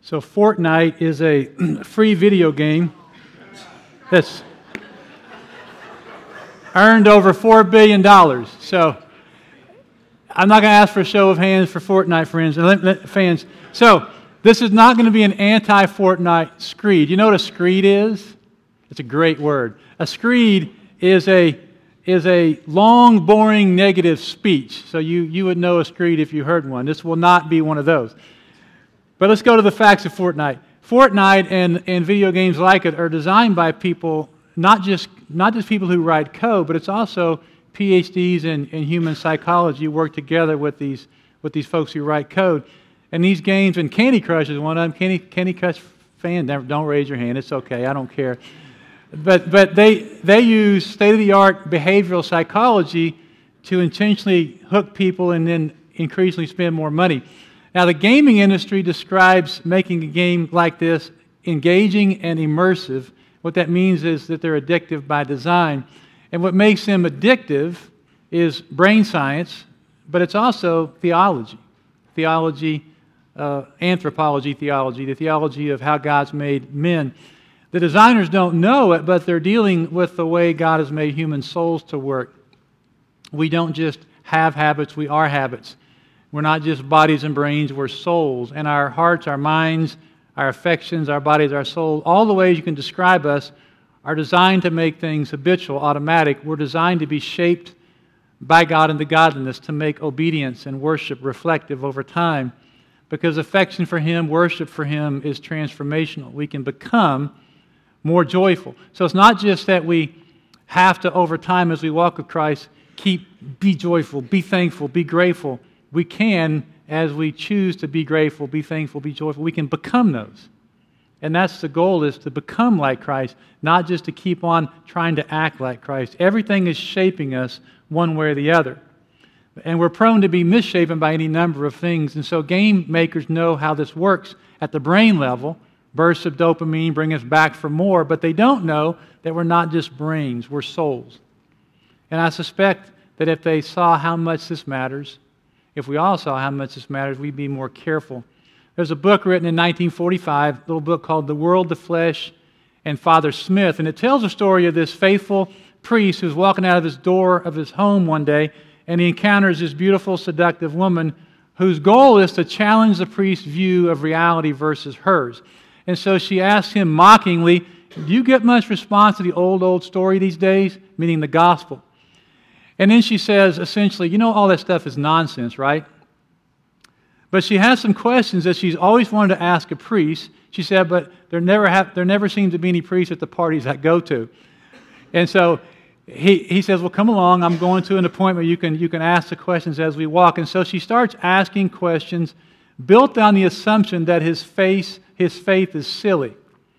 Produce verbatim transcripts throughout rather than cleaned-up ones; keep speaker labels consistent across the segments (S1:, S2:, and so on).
S1: So Fortnite is a free video game that's earned over four billion dollars. So I'm not going to ask for a show of hands for Fortnite friends, fans. So this is not going to be an anti-Fortnite screed. You know what a screed is? It's a great word. A screed is a is a long, boring, negative speech. So you, you would know a screed if you heard one. This will not be one of those. But let's go to the facts of Fortnite. Fortnite and, and video games like it are designed by people, not just not just people who write code, but it's also P H Ds in, in human psychology work together with these with these folks who write code. And these games, and Candy Crush is one of them. Candy, Candy Crush fan, don't raise your hand. It's okay. I don't care. But but they they use state-of-the-art behavioral psychology to intentionally hook people and then increasingly spend more money. Now, the gaming industry describes making a game like this engaging and immersive. What that means is that they're addictive by design. And what makes them addictive is brain science, but it's also theology. Theology, uh, anthropology theology, the theology of how God's made men. The designers don't know it, but they're dealing with the way God has made human souls to work. We don't just have habits, we are habits. We're not just bodies and brains, we're souls. And our hearts, our minds, our affections, our bodies, our soul, all the ways you can describe us are designed to make things habitual, automatic. We're designed to be shaped by God into godliness, to make obedience and worship reflective over time. Because affection for Him, worship for Him is transformational. We can become more joyful. So it's not just that we have to, over time as we walk with Christ, keep, be joyful, be thankful, be grateful. We can, as we choose to be grateful, be thankful, be joyful, we can become those. And that's the goal, is to become like Christ, not just to keep on trying to act like Christ. Everything is shaping us one way or the other. And we're prone to be misshapen by any number of things. And so game makers know how this works at the brain level. Bursts of dopamine bring us back for more, but they don't know that we're not just brains, we're souls. And I suspect that if they saw how much this matters, if we all saw how much this matters, we'd be more careful. There's a book written in nineteen forty-five, a little book called The World, the Flesh, and Father Smith, and it tells the story of this faithful priest who's walking out of his door of his home one day, and he encounters this beautiful, seductive woman whose goal is to challenge the priest's view of reality versus hers. And so she asks him mockingly, do you get much response to the old, old story these days? Meaning the gospel. And then she says, essentially, you know all that stuff is nonsense, right? But she has some questions that she's always wanted to ask a priest. She said, but there never have, there never seems to be any priests at the parties I go to. And so he, he says, well, come along. I'm going to an appointment. You can, you can ask the questions as we walk. And so she starts asking questions built on the assumption that his faith, his faith is silly.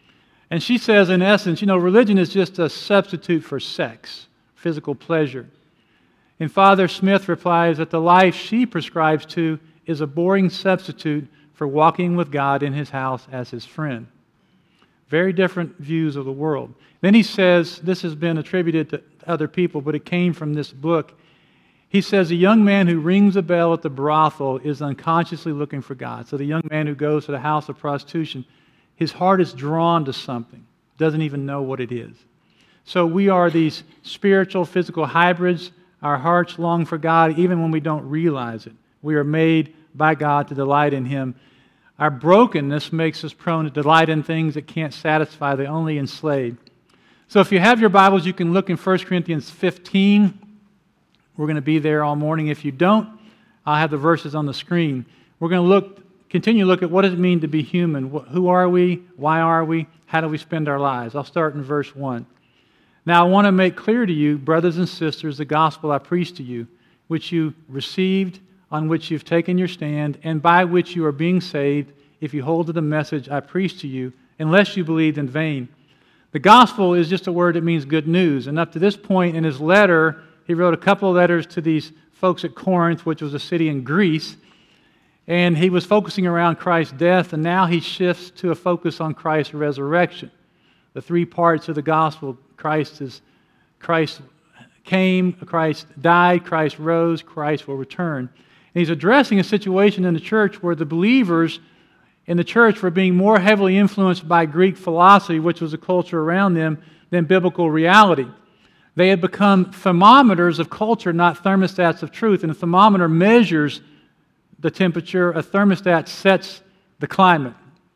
S1: And she says, in essence, you know, religion is just a substitute for sex, physical pleasure. And Father Smith replies that the life she prescribes to is a boring substitute for walking with God in His house as His friend. Very different views of the world. Then he says, this has been attributed to other people, but it came from this book. He says, a young man who rings a bell at the brothel is unconsciously looking for God. So the young man who goes to the house of prostitution, his heart is drawn to something, doesn't even know what it is. So we are these spiritual, physical hybrids. Our hearts long for God even when we don't realize it. We are made by God to delight in Him. Our brokenness makes us prone to delight in things that can't satisfy. They only enslave. So if you have your Bibles, you can look in First Corinthians fifteen. We're going to be there all morning. If you don't, I'll have the verses on the screen. We're going to look, continue to look at what does it mean to be human. Who are we? Why are we? How do we spend our lives? I'll start in verse one. Now I want to make clear to you, brothers and sisters, the gospel I preached to you, which you received, on which you've taken your stand, and by which you are being saved, if you hold to the message I preached to you, unless you believed in vain. The gospel is just a word that means good news. And up to this point in his letter, he wrote a couple of letters to these folks at Corinth, which was a city in Greece, and he was focusing around Christ's death, and now he shifts to a focus on Christ's resurrection. The three parts of the gospel, Christ is Christ came, Christ died, Christ rose, Christ will return. And he's addressing a situation in the church where the believers in the church were being more heavily influenced by Greek philosophy, which was the culture around them, than biblical reality. They had become thermometers of culture, not thermostats of truth. And a thermometer measures the temperature, a thermostat sets the climate.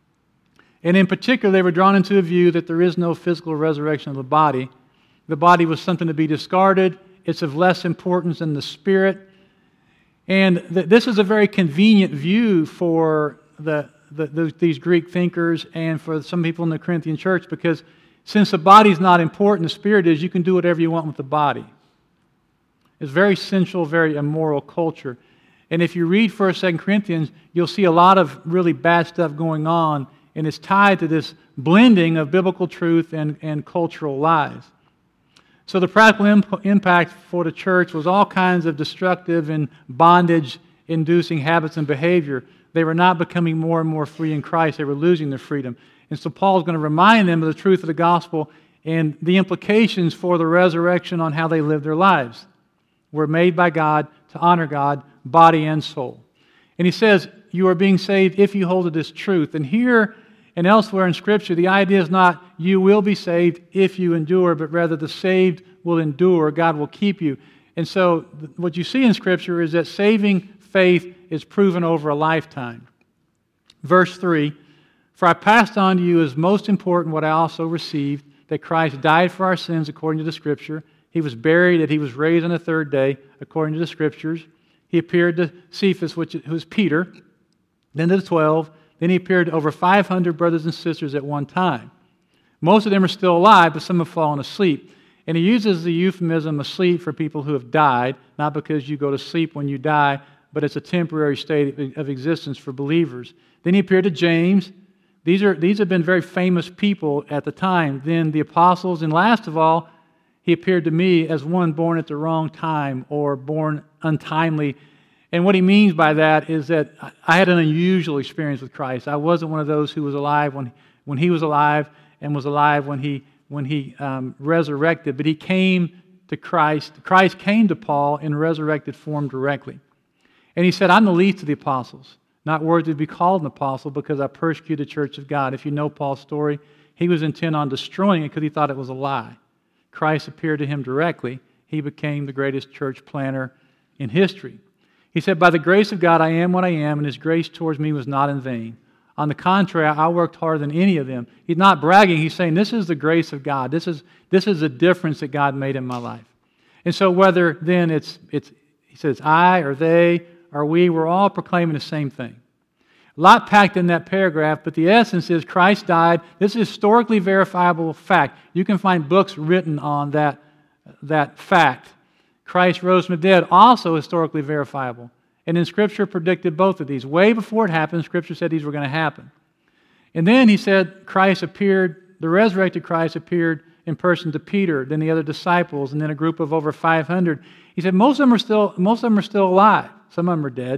S1: And in particular, they were drawn into a view that there is no physical resurrection of the body. The body was something to be discarded. It's of less importance than the spirit. And th- this is a very convenient view for the, the, the, these Greek thinkers and for some people in the Corinthian church, because since the body is not important, the spirit is, you can do whatever you want with the body. It's very sensual, very immoral culture. And if you read First, Second Corinthians, you'll see a lot of really bad stuff going on, and it's tied to this blending of biblical truth and, and cultural lies. So the practical imp- impact for the church was all kinds of destructive and bondage-inducing habits and behavior. They were not becoming more and more free in Christ. They were losing their freedom. And so Paul is going to remind them of the truth of the gospel and the implications for the resurrection on how they live their lives. We're made by God to honor God, body and soul. And he says, you are being saved if you hold to this truth. And here and elsewhere in Scripture, the idea is not you will be saved if you endure, but rather the saved will endure. God will keep you. And so what you see in Scripture is that saving faith is proven over a lifetime. Verse three, for I passed on to you as most important what I also received, that Christ died for our sins according to the Scripture. He was buried, that He was raised on the third day according to the Scriptures. He appeared to Cephas, which was Peter, then to the twelve. Then He appeared to over five hundred brothers and sisters at one time. Most of them are still alive, but some have fallen asleep. And He uses the euphemism asleep for people who have died, not because you go to sleep when you die, but it's a temporary state of existence for believers. Then He appeared to James. These are these have been very famous people at the time. Then the apostles, and last of all, He appeared to me as one born at the wrong time or born untimely. And what he means by that is that I had an unusual experience with Christ. I wasn't one of those who was alive when, when He was alive and was alive when He, when he um, resurrected, but He came to Christ. Christ came to Paul in resurrected form directly. And he said, I'm the least of the apostles, not worthy to be called an apostle because I persecuted the church of God. If you know Paul's story, he was intent on destroying it because he thought it was a lie. Christ appeared to him directly. He became the greatest church planter in history. He said, by the grace of God, I am what I am, and His grace towards me was not in vain. On the contrary, I worked harder than any of them. He's not bragging. He's saying, this is the grace of God. This is, this is the difference that God made in my life. And so whether then it's, it's he says, I or they or we, we're all proclaiming the same thing. A lot packed in that paragraph, but the essence is Christ died. This is historically verifiable fact. You can find books written on that, that fact. Christ rose from the dead, also historically verifiable. And then Scripture predicted both of these. Way before it happened, Scripture said these were going to happen. And then he said Christ appeared, the resurrected Christ appeared in person to Peter, then the other disciples, and then a group of over five hundred. He said most of them are still, most of them are still alive. Some of them are dead.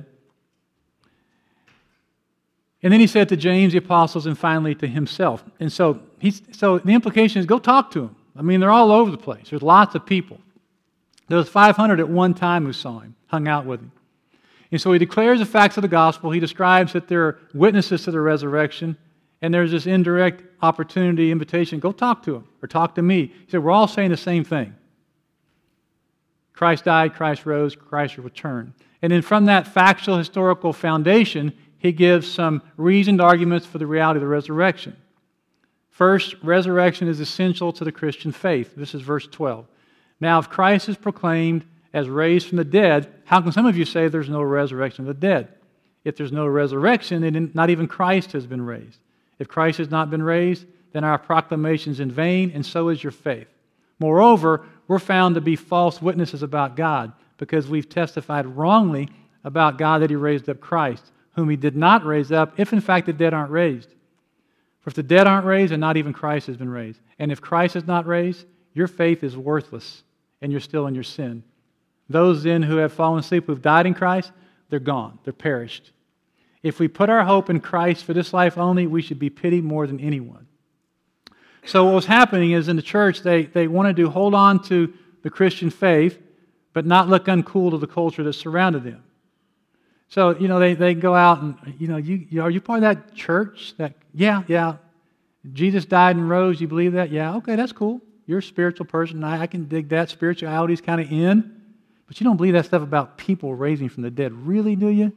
S1: And then he said to James, the apostles, and finally to himself. And so, he's, so the implication is go talk to them. I mean, they're all over the place. There's lots of people. There was five hundred at one time who saw Him, hung out with Him. And so he declares the facts of the gospel. He describes that they're witnesses to the resurrection. And there's this indirect opportunity, invitation, go talk to them or talk to me. He said, we're all saying the same thing. Christ died, Christ rose, Christ returned. And then from that factual, historical foundation, he gives some reasoned arguments for the reality of the resurrection. First, resurrection is essential to the Christian faith. This is verse twelve. Now, if Christ is proclaimed as raised from the dead, how can some of you say there's no resurrection of the dead? If there's no resurrection, then not even Christ has been raised. If Christ has not been raised, then our proclamation is in vain, and so is your faith. Moreover, we're found to be false witnesses about God because we've testified wrongly about God that He raised up Christ, whom He did not raise up, if in fact the dead aren't raised. For if the dead aren't raised, then not even Christ has been raised. And if Christ is not raised, your faith is worthless, and you're still in your sin. Those then who have fallen asleep, who've died in Christ, they're gone. They're perished. If we put our hope in Christ for this life only, we should be pitied more than anyone. So what was happening is in the church, they, they wanted to hold on to the Christian faith, but not look uncool to the culture that surrounded them. So, you know, they, they go out and, you know, you, you are you part of that church? That yeah, yeah. Jesus died and rose. You believe that? Yeah, okay, that's cool. You're a spiritual person. I, I can dig that. Spirituality's kind of in. But you don't believe that stuff about people raising from the dead. Really, do you?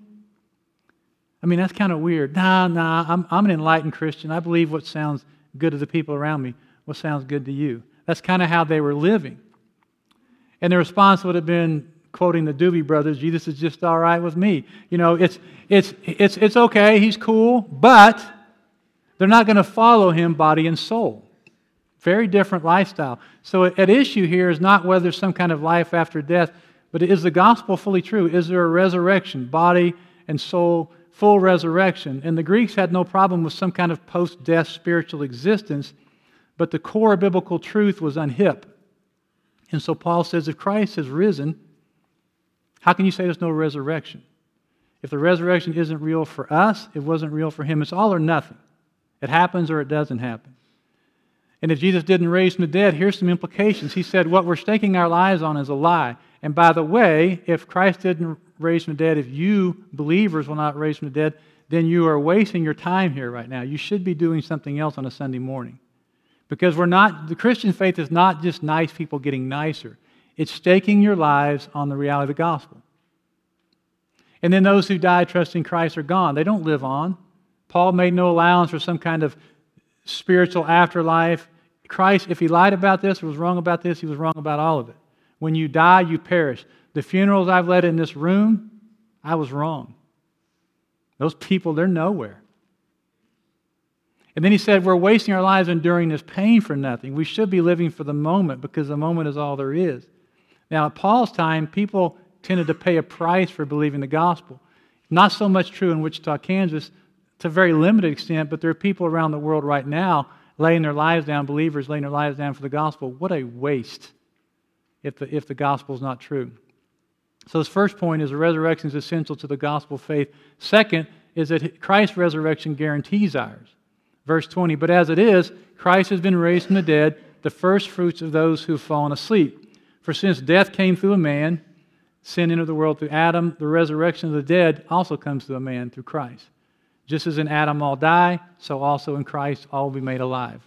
S1: I mean, that's kind of weird. Nah, nah, I'm, I'm an enlightened Christian. I believe what sounds good to the people around me, what sounds good to you. That's kind of how they were living. And the response would have been, quoting the Doobie Brothers, Jesus is just all right with me. You know, it's, it's, it's, it's okay, he's cool, but they're not going to follow him body and soul. Very different lifestyle. So at issue here is not whether there's some kind of life after death, but is the gospel fully true? Is there a resurrection, body and soul, full resurrection? And the Greeks had no problem with some kind of post-death spiritual existence, but the core biblical truth was unhip. And so Paul says, if Christ has risen, how can you say there's no resurrection? If the resurrection isn't real for us, it wasn't real for him. It's all or nothing. It happens or it doesn't happen. And if Jesus didn't raise from the dead, here's some implications. He said, what we're staking our lives on is a lie. And by the way, if Christ didn't raise from the dead, if you, believers, will not raise from the dead, then you are wasting your time here right now. You should be doing something else on a Sunday morning. Because we're not, the Christian faith is not just nice people getting nicer. It's staking your lives on the reality of the gospel. And then those who die trusting Christ are gone. They don't live on. Paul made no allowance for some kind of spiritual afterlife. Christ, if he lied about this or was wrong about this, he was wrong about all of it. When you die, you perish. The funerals I've led in this room, I was wrong. Those people, they're nowhere. And then he said, we're wasting our lives enduring this pain for nothing. We should be living for the moment because the moment is all there is. Now, at Paul's time, people tended to pay a price for believing the gospel. Not so much true in Wichita, Kansas, to a very limited extent, but there are people around the world right now laying their lives down, believers laying their lives down for the gospel. What a waste if the, if the gospel is not true. So this first point is the resurrection is essential to the gospel faith. Second is that Christ's resurrection guarantees ours. Verse twenty, but as it is, Christ has been raised from the dead, the first fruits of those who have fallen asleep. For since death came through a man, sin entered the world through Adam, the resurrection of the dead also comes through a man, through Christ. Just as in Adam all die, so also in Christ all will be made alive.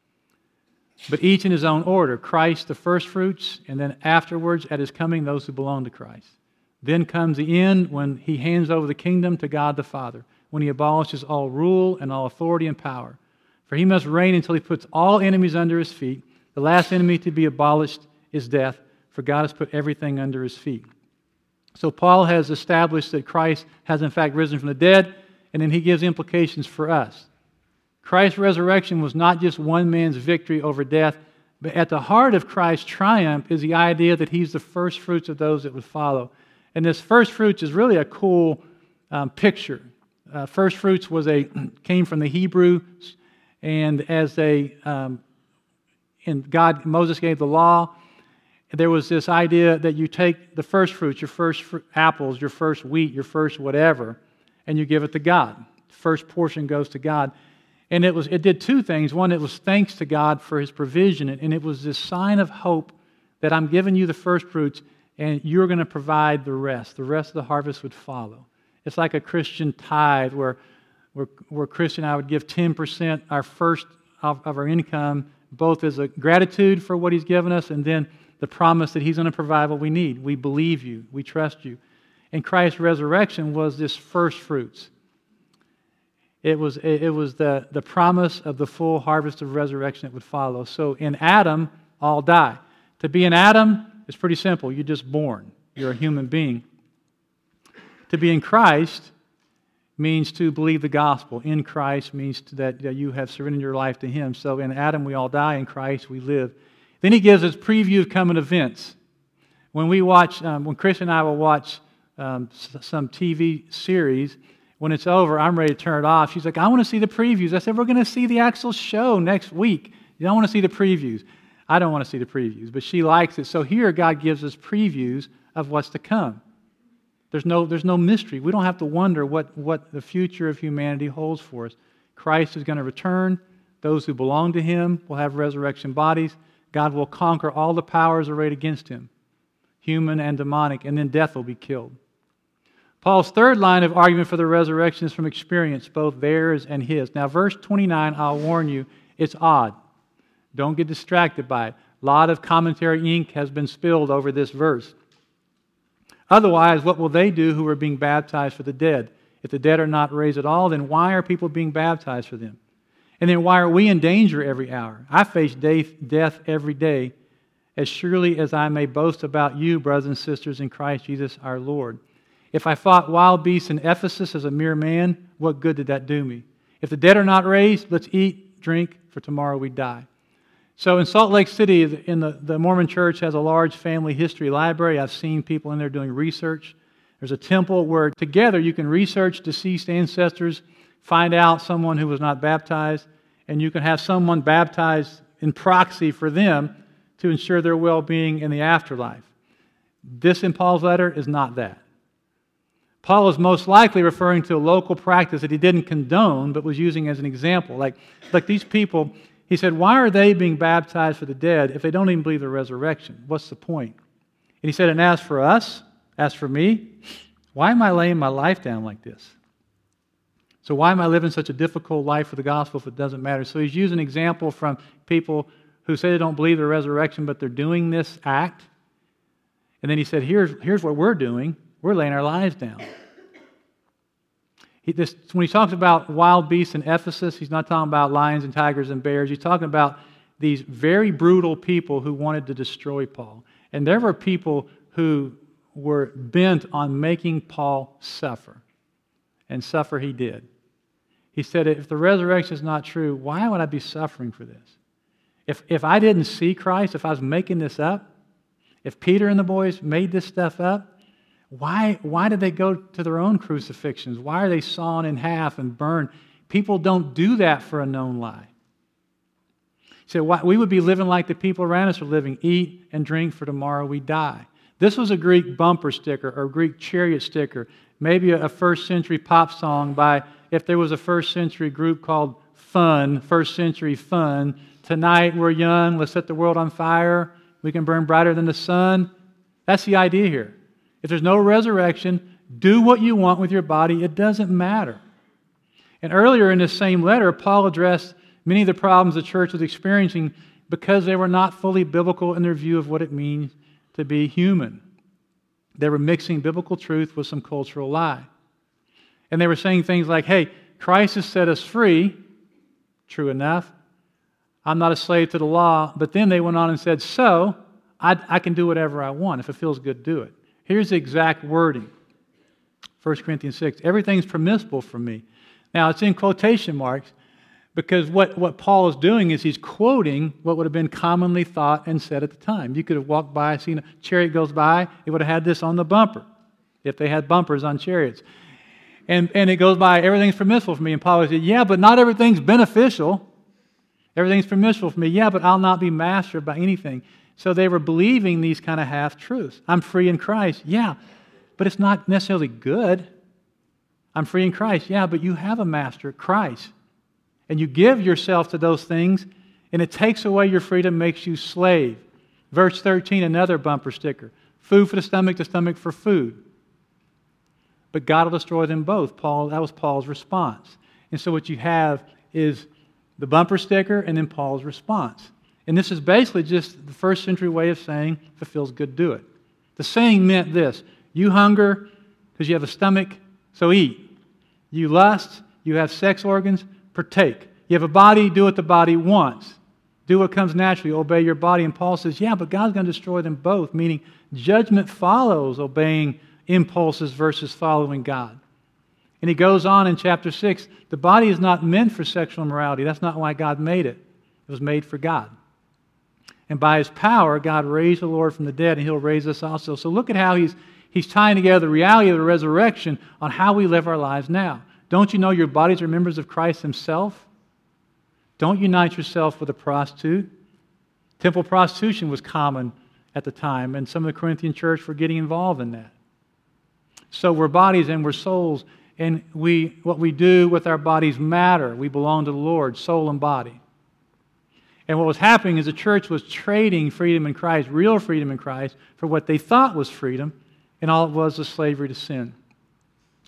S1: But each in his own order. Christ the first fruits, and then afterwards at his coming those who belong to Christ. Then comes the end when he hands over the kingdom to God the Father, when he abolishes all rule and all authority and power. For he must reign until he puts all enemies under his feet. The last enemy to be abolished is death, for God has put everything under his feet. So Paul has established that Christ has in fact risen from the dead, and then he gives implications for us. Christ's resurrection was not just one man's victory over death, but at the heart of Christ's triumph is the idea that he's the first fruits of those that would follow. And this first fruits is really a cool um, picture. Uh, first fruits was a came from the Hebrew, and as they um, and God Moses gave the law, there was this idea that you take the first fruits, your first fr- apples, your first wheat, your first whatever, and you give it to God. The first portion goes to God. And it was it did two things. One, it was thanks to God for his provision, and it was this sign of hope that I'm giving you the first fruits, and you're going to provide the rest. The rest of the harvest would follow. It's like a Christian tithe where, where, where Christian and I would give ten percent our first of, of our income, both as a gratitude for what he's given us and then the promise that he's going to provide what we need. We believe you. We trust you. And Christ's resurrection was this first fruits. It was, it was the, the promise of the full harvest of resurrection that would follow. So in Adam, all die. To be in Adam is pretty simple. You're just born. You're a human being. To be in Christ means to believe the gospel. In Christ means that you have surrendered your life to him. So in Adam we all die, in Christ we live. Then he gives us preview of coming events. When we watch, um, when Chris and I will watch um, some T V series, when it's over, I'm ready to turn it off. She's like, I want to see the previews. I said, we're going to see the actual show next week. You don't want to see the previews. I don't want to see the previews, but she likes it. So here God gives us previews of what's to come. There's no, there's no mystery. We don't have to wonder what, what the future of humanity holds for us. Christ is going to return. Those who belong to him will have resurrection bodies. God will conquer all the powers arrayed against him, human and demonic, and then death will be killed. Paul's third line of argument for the resurrection is from experience, both theirs and his. Now, verse twenty-nine, I'll warn you, it's odd. Don't get distracted by it. A lot of commentary ink has been spilled over this verse. Otherwise, what will they do who are being baptized for the dead? If the dead are not raised at all, then why are people being baptized for them? And then why are we in danger every hour? I face death every day, as surely as I may boast about you, brothers and sisters, in Christ Jesus our Lord. If I fought wild beasts in Ephesus as a mere man, what good did that do me? If the dead are not raised, let's eat, drink, for tomorrow we die. So in Salt Lake City, in the, the Mormon Church has a large family history library. I've seen people in there doing research. There's a temple where together you can research deceased ancestors, find out someone who was not baptized, and you can have someone baptized in proxy for them to ensure their well-being in the afterlife. This in Paul's letter is not that. Paul is most likely referring to a local practice that he didn't condone, but was using as an example. Like, like these people, he said, why are they being baptized for the dead if they don't even believe the resurrection? What's the point? And he said, and as for us, as for me, why am I laying my life down like this? So why am I living such a difficult life for the gospel if it doesn't matter? So he's using an example from people who say they don't believe the resurrection, but they're doing this act. And then he said, here's, here's what we're doing. We're laying our lives down. He, this, when he talks about wild beasts in Ephesus, he's not talking about lions and tigers and bears. He's talking about these very brutal people who wanted to destroy Paul. And there were people who were bent on making Paul suffer. And suffer he did. He said, if the resurrection is not true, why would I be suffering for this? If, if I didn't see Christ, if I was making this up, if Peter and the boys made this stuff up, why, why did they go to their own crucifixions? Why are they sawn in half and burned? People don't do that for a known lie. He said, why, we would be living like the people around us are living, eat and drink, for tomorrow we die. This was a Greek bumper sticker or Greek chariot sticker, maybe a first century pop song by, if there was a first century group called Fun, First Century Fun, tonight we're young, let's set the world on fire, we can burn brighter than the sun. That's the idea here. If there's no resurrection, do what you want with your body, it doesn't matter. And earlier in this same letter, Paul addressed many of the problems the church was experiencing because they were not fully biblical in their view of what it means to be human. They were mixing biblical truth with some cultural lie. And they were saying things like, hey, Christ has set us free. True enough. I'm not a slave to the law. But then they went on and said, so I, I can do whatever I want. If it feels good, do it. Here's the exact wording. First Corinthians six. Everything's permissible for me. Now, it's in quotation marks because what, what Paul is doing is he's quoting what would have been commonly thought and said at the time. You could have walked by, seen a chariot goes by, it would have had this on the bumper if they had bumpers on chariots. And, and it goes by, everything's permissible for me. And Paul would say, yeah, but not everything's beneficial. Everything's permissible for me. Yeah, but I'll not be mastered by anything. So they were believing these kind of half-truths. I'm free in Christ. Yeah, but it's not necessarily good. I'm free in Christ. Yeah, but you have a master, Christ. And you give yourself to those things, and it takes away your freedom, makes you slave. Verse thirteen, another bumper sticker. Food for the stomach, the stomach for food. But God will destroy them both. Paul, that was Paul's response. And so what you have is the bumper sticker and then Paul's response. And this is basically just the first century way of saying, if it feels good, do it. The saying meant this: you hunger because you have a stomach, so eat. You lust, you have sex organs, partake. You have a body, do what the body wants. Do what comes naturally, obey your body. And Paul says, yeah, but God's going to destroy them both, meaning judgment follows obeying impulses versus following God. And he goes on in chapter six, the body is not meant for sexual immorality. That's not why God made it. It was made for God. And by His power, God raised the Lord from the dead, and He'll raise us also. So look at how He's, he's tying together the reality of the resurrection on how we live our lives now. Don't you know your bodies are members of Christ Himself? Don't unite yourself with a prostitute. Temple prostitution was common at the time, and some of the Corinthian church were getting involved in that. So we're bodies and we're souls, and we what we do with our bodies matter. We belong to the Lord, soul and body. And what was happening is the church was trading freedom in Christ, real freedom in Christ, for what they thought was freedom, and all it was was slavery to sin.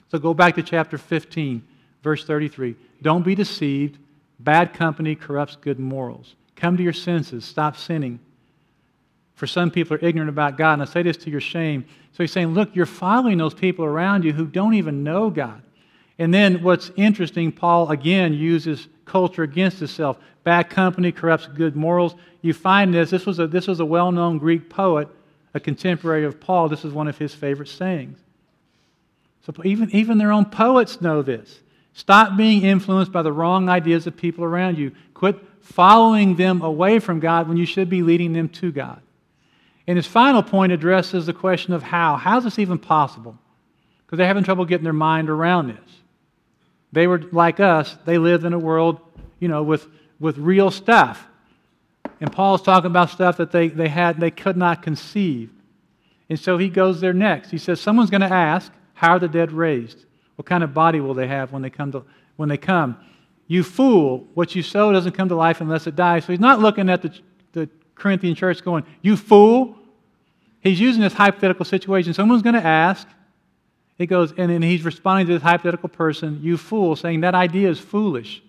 S1: So go back to chapter fifteen, verse thirty-three. Don't be deceived. Bad company corrupts good morals. Come to your senses. Stop sinning. For some people are ignorant about God. And I say this to your shame. So he's saying, look, you're following those people around you who don't even know God. And then what's interesting, Paul again uses culture against itself. Bad company corrupts good morals. You find this. This was a, this was a well-known Greek poet, a contemporary of Paul. This is one of his favorite sayings. So even, even their own poets know this. Stop being influenced by the wrong ideas of people around you. Quit following them away from God when you should be leading them to God. And his final point addresses the question of how. How is this even possible? Because they're having trouble getting their mind around this. They were like us. They lived in a world, you know, with, with real stuff. And Paul's talking about stuff that they, they had, they could not conceive. And so he goes there next. He says, someone's going to ask, how are the dead raised? What kind of body will they have when they come to, when they come? You fool, what you sow doesn't come to life unless it dies. So he's not looking at the, the Corinthian church going, you fool. He's using this hypothetical situation. Someone's going to ask. It goes, and then he's responding to this hypothetical person, you fool, saying that idea is foolish.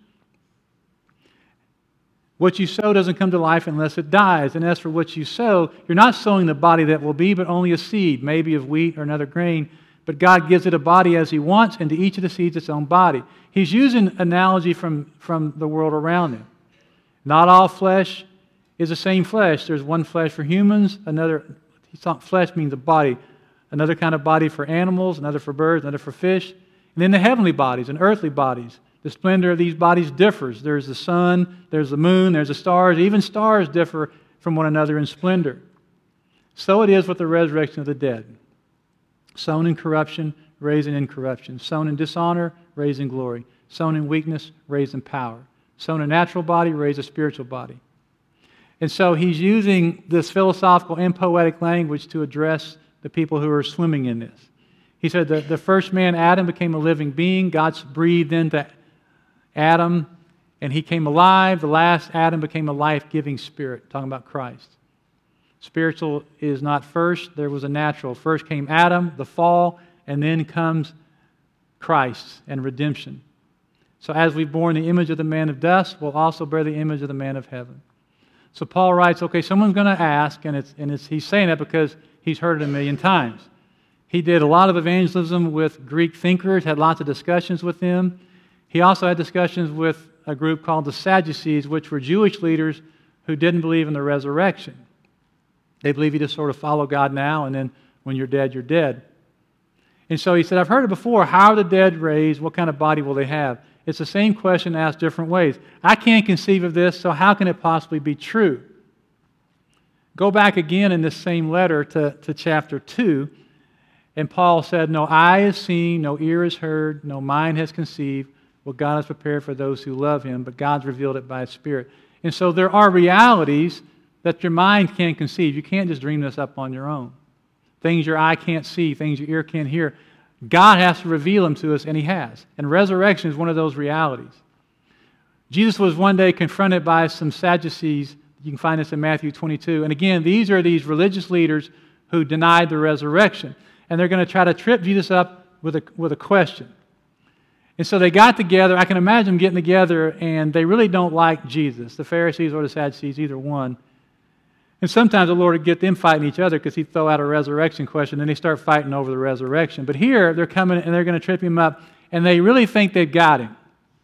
S1: What you sow doesn't come to life unless it dies. And as for what you sow, you're not sowing the body that will be, but only a seed, maybe of wheat or another grain. But God gives it a body as He wants, and to each of the seeds its own body. He's using analogy from, from the world around him. Not all flesh is the same flesh. There's one flesh for humans, another, flesh means a body, another kind of body for animals, another for birds, another for fish. And then the heavenly bodies and earthly bodies. The splendor of these bodies differs. There's the sun, there's the moon, there's the stars. Even stars differ from one another in splendor. So it is with the resurrection of the dead. Sown in corruption, raised in incorruption. Sown in dishonor, raised in glory. Sown in weakness, raised in power. Sown a natural body, raised a spiritual body. And so he's using this philosophical and poetic language to address the people who are swimming in this. He said that the first man, Adam, became a living being. God breathed into Adam, and he came alive. The last Adam became a life-giving spirit, talking about Christ. Spiritual is not first. There was a natural. First came Adam, the fall, and then comes Christ and redemption. So as we've borne the image of the man of dust, we'll also bear the image of the man of heaven. So Paul writes, okay, someone's going to ask, and, it's, and it's, he's saying that because he's heard it a million times. He did a lot of evangelism with Greek thinkers, had lots of discussions with them. He also had discussions with a group called the Sadducees, which were Jewish leaders who didn't believe in the resurrection. They believe you just sort of follow God now, and then when you're dead, you're dead. And so he said, I've heard it before. How are the dead raised? What kind of body will they have? It's the same question asked different ways. I can't conceive of this, so how can it possibly be true? Go back again in this same letter to, to chapter two, and Paul said, no eye has seen, no ear has heard, no mind has conceived what God has prepared for those who love Him, but God's revealed it by His Spirit. And so there are realities that your mind can't conceive. You can't just dream this up on your own. Things your eye can't see, things your ear can't hear. God has to reveal them to us, and He has. And resurrection is one of those realities. Jesus was one day confronted by some Sadducees. You can find this in Matthew twenty-two. And again, these are these religious leaders who denied the resurrection. And they're going to try to trip Jesus up with a, with a question. And so they got together. I can imagine them getting together, and they really don't like Jesus, the Pharisees or the Sadducees, either one. And sometimes the Lord would get them fighting each other because He'd throw out a resurrection question, and they start fighting over the resurrection. But here, they're coming and they're going to trip Him up, and they really think they've got Him.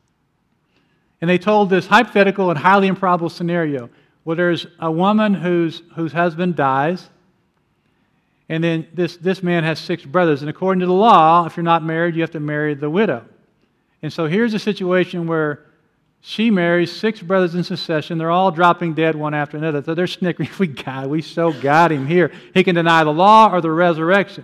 S1: And they told this hypothetical and highly improbable scenario where there's a woman whose, whose husband dies, and then this, this man has six brothers. And according to the law, if you're not married, you have to marry the widow. And so here's a situation where she marries six brothers in succession. They're all dropping dead one after another. So they're snickering, we got, we so got him here. He can deny the law or the resurrection.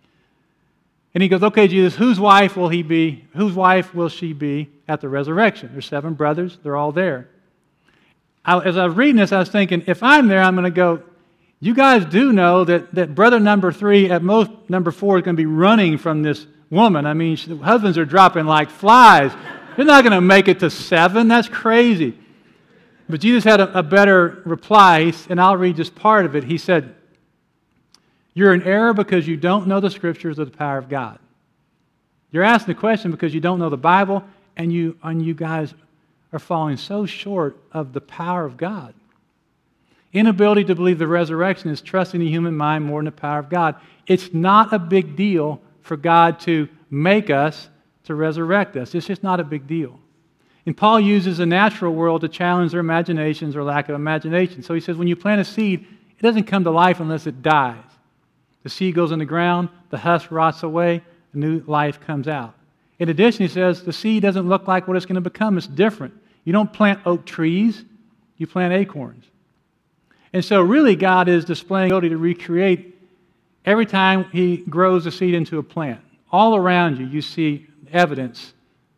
S1: And he goes, okay, Jesus, whose wife will he be? Whose wife will she be at the resurrection? There's seven brothers. They're all there. I, as I was reading this, I was thinking, if I'm there, I'm going to go, you guys do know that, that brother number three, at most number four, is going to be running from this woman. I mean, husbands are dropping like flies. They're not going to make it to seven. That's crazy. But Jesus had a, a better reply, and I'll read just part of it. He said, you're in error because you don't know the Scriptures or the power of God. You're asking the question because you don't know the Bible, and you, and you guys are falling so short of the power of God. Inability to believe the resurrection is trusting the human mind more than the power of God. It's not a big deal for God to make us, to resurrect us. It's just not a big deal. And Paul uses the natural world to challenge their imaginations or lack of imagination. So he says when you plant a seed, it doesn't come to life unless it dies. The seed goes in the ground, the husk rots away, a new life comes out. In addition, he says the seed doesn't look like what it's going to become. It's different. You don't plant oak trees, you plant acorns. And so really God is displaying the ability to recreate every time he grows a seed into a plant. All around you, you see evidence,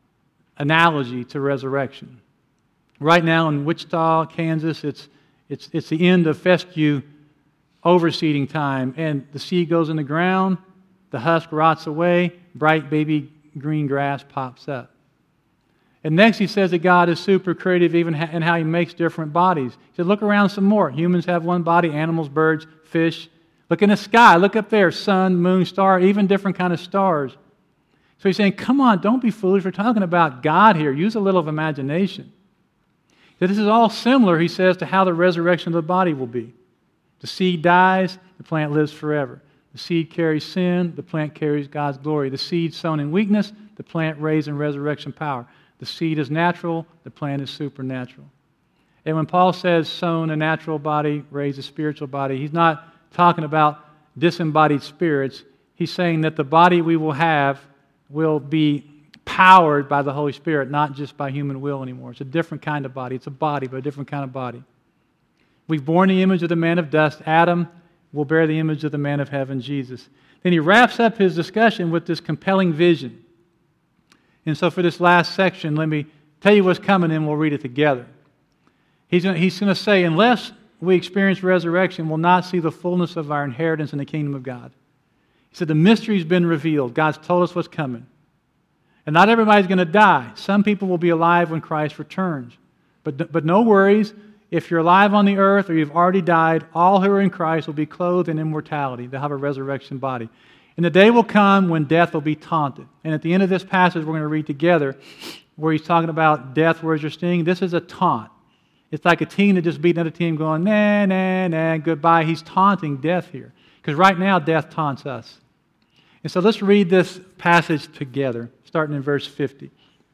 S1: analogy to resurrection. Right now in Wichita, Kansas, it's, it's, it's the end of fescue overseeding time, and the seed goes in the ground, the husk rots away, bright baby green grass pops up. And next he says that God is super creative even in how he makes different bodies. He said, look around some more. Humans have one body, animals, birds, fish. Look in the sky. Look up there, sun, moon, star, even different kind of stars. So he's saying, come on, don't be foolish. We're talking about God here. Use a little of imagination. That this is all similar, he says, to how the resurrection of the body will be. The seed dies, the plant lives forever. The seed carries sin, the plant carries God's glory. The seed sown in weakness, the plant raised in resurrection power. The seed is natural, the plant is supernatural. And when Paul says sown a natural body, raised a spiritual body, he's not talking about disembodied spirits. He's saying that the body we will have will be powered by the Holy Spirit, not just by human will anymore. It's a different kind of body. It's a body, but a different kind of body. We've borne the image of the man of dust, Adam. Will bear the image of the man of heaven, Jesus. Then he wraps up his discussion with this compelling vision. And so for this last section, let me tell you what's coming and we'll read it together. He's going, he's going to say, unless we experience resurrection, we'll not see the fullness of our inheritance in the kingdom of God. He said the mystery's been revealed. God's told us what's coming. And not everybody's going to die. Some people will be alive when Christ returns. But, but no worries. If you're alive on the earth or you've already died, all who are in Christ will be clothed in immortality. They'll have a resurrection body. And the day will come when death will be taunted. And at the end of this passage we're going to read together where he's talking about death, where's your sting? This is a taunt. It's like a team that just beat another team going, nah, nah, nah, goodbye. He's taunting death here. Because right now death taunts us. And so let's read this passage together, starting in verse fifty.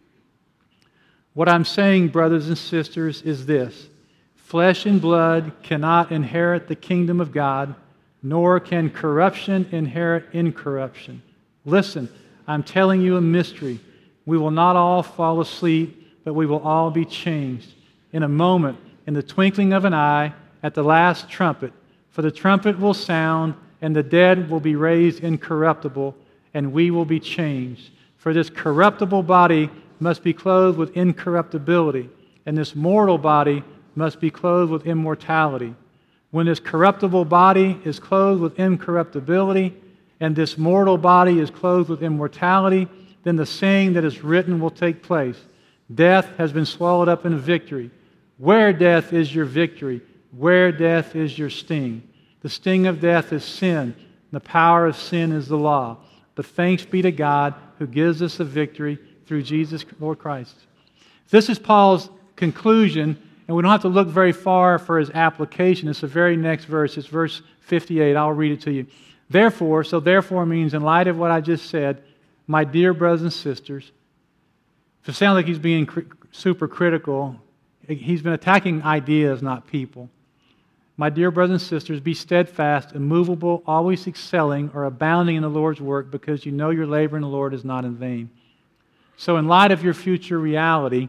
S1: What I'm saying, brothers and sisters, is this. Flesh and blood cannot inherit the kingdom of God, nor can corruption inherit incorruption. Listen, I'm telling you a mystery. We will not all fall asleep, but we will all be changed. In a moment, in the twinkling of an eye, at the last trumpet. For the trumpet will sound, and the dead will be raised incorruptible, and we will be changed. For this corruptible body must be clothed with incorruptibility, and this mortal body must be clothed with immortality. When this corruptible body is clothed with incorruptibility, and this mortal body is clothed with immortality, then the saying that is written will take place. Death has been swallowed up in victory. Where, death, is your victory? Where, death, is your sting? The sting of death is sin. The power of sin is the law. But thanks be to God who gives us the victory through Jesus Lord Christ. This is Paul's conclusion. And we don't have to look very far for his application. It's the very next verse. It's verse fifty-eight. I'll read it to you. Therefore, so therefore means in light of what I just said, my dear brothers and sisters, if it sounds like he's being cr- super critical, he's been attacking ideas, not people. My dear brothers and sisters, be steadfast, immovable, always excelling or abounding in the Lord's work because you know your labor in the Lord is not in vain. So in light of your future reality,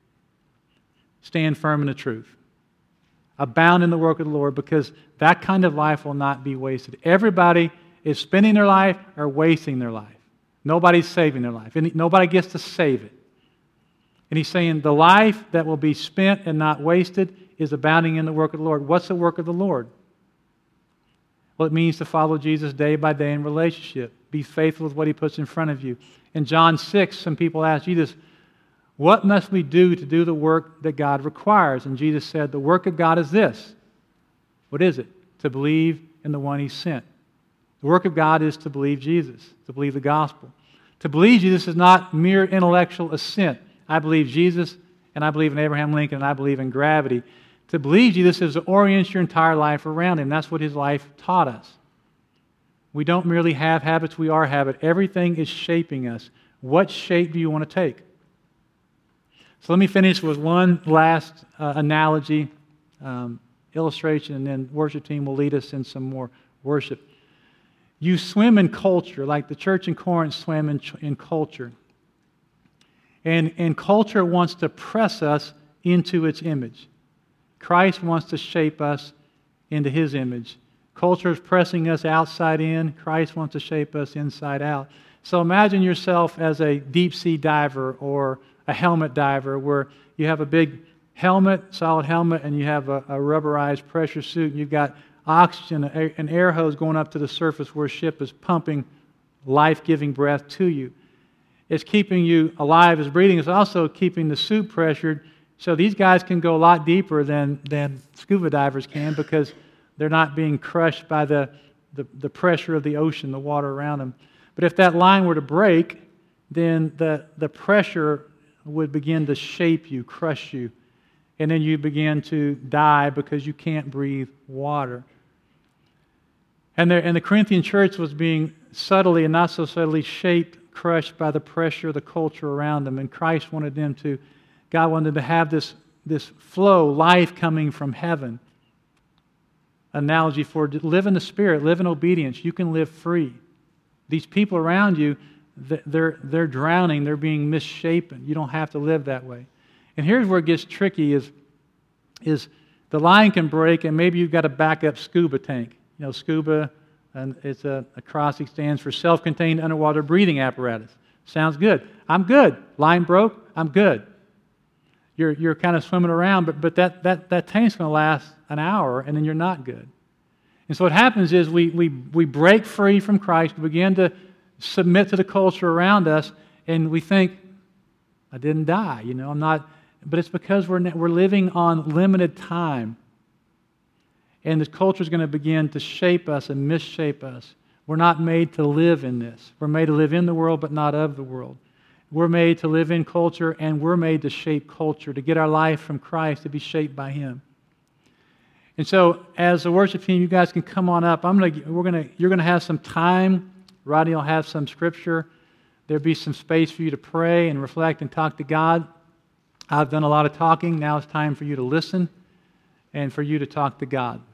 S1: stand firm in the truth. Abound in the work of the Lord because that kind of life will not be wasted. Everybody is spending their life or wasting their life. Nobody's saving their life. And nobody gets to save it. And he's saying the life that will be spent and not wasted is abounding in the work of the Lord. What's the work of the Lord? Well, it means to follow Jesus day by day in relationship. Be faithful with what he puts in front of you. In John six, some people ask Jesus, what must we do to do the work that God requires? And Jesus said, the work of God is this. What is it? To believe in the one he sent. The work of God is to believe Jesus, to believe the gospel. To believe Jesus is not mere intellectual assent. I believe Jesus, and I believe in Abraham Lincoln, and I believe in gravity. To believe Jesus is to orient your entire life around Him. That's what His life taught us. We don't merely have habits, we are habit. Everything is shaping us. What shape do you want to take? So let me finish with one last uh, analogy, um, illustration, and then worship team will lead us in some more worship. You swim in culture, like the church in Corinth swam in, in culture. And, and culture wants to press us into its image. Christ wants to shape us into His image. Culture is pressing us outside in. Christ wants to shape us inside out. So imagine yourself as a deep-sea diver or a helmet diver where you have a big helmet, solid helmet, and you have a, a rubberized pressure suit, and you've got oxygen, an air hose going up to the surface where a ship is pumping life-giving breath to you. It's keeping you alive as breathing. It's also keeping the suit pressured. So these guys can go a lot deeper than, than scuba divers can because they're not being crushed by the, the, the pressure of the ocean, the water around them. But if that line were to break, then the, the pressure would begin to shape you, crush you. And then you begin to die because you can't breathe water. And, there, and the Corinthian church was being subtly and not so subtly shaped, crushed by the pressure of the culture around them. And Christ wanted them to, God wanted them to have this, this flow, life coming from heaven. Analogy for live in the Spirit, live in obedience. You can live free. These people around you, they're, they're drowning, they're being misshapen. You don't have to live that way. And here's where it gets tricky is, is the line can break and maybe you've got a backup scuba tank. You know, scuba, and it's a acrostic stands for self-contained underwater breathing apparatus. Sounds good. I'm good. Line broke, I'm good. You're, you're kind of swimming around, but, but that, that, that tank's going to last an hour and then you're not good. And so what happens is we, we, we break free from Christ, we begin to submit to the culture around us, and we think, I didn't die, you know, I'm not... But it's because we're, we're living on limited time. And the culture is going to begin to shape us and misshape us. We're not made to live in this. We're made to live in the world, but not of the world. We're made to live in culture, and we're made to shape culture, to get our life from Christ, to be shaped by Him. And so, as a worship team, you guys can come on up. I'm gonna, we're gonna, you're going to have some time. Rodney will have some scripture. There'll be some space for you to pray and reflect and talk to God. I've done a lot of talking. Now it's time for you to listen and for you to talk to God.